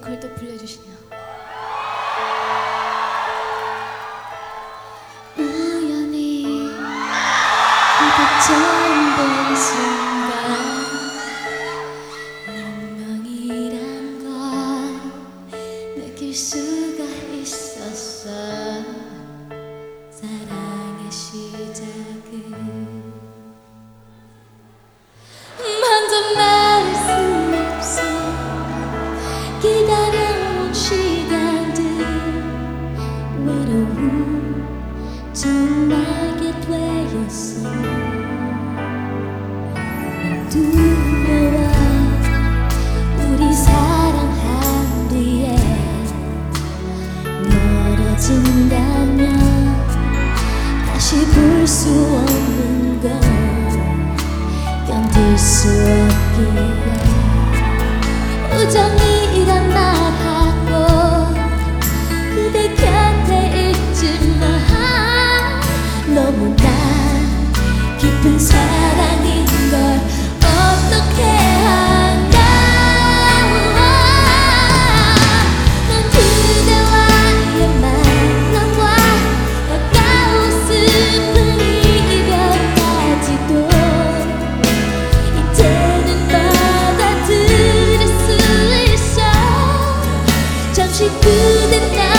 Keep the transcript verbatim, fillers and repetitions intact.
걸떡 불러주시네요. 우연히 그대 처음 본 순간 운명이란 걸 느낄 수가 있었어. 사랑의 시작은 먼저 말할 수 없어. 기다려온 시간들 외로움 정말게 되었어. 난 두려워. 우리 사랑한 뒤에 멀어진다면 다시 볼 수 없는 걸 견딜 수 없기에 우정이란 말하고 그대 곁에 있지만 너무나 깊은 사랑인 걸 어떻게 안다. 난 그대와의 만남과 가까운 슬픈 이별까지도 이제는 받아들일 수 있어. 잠시 그대 나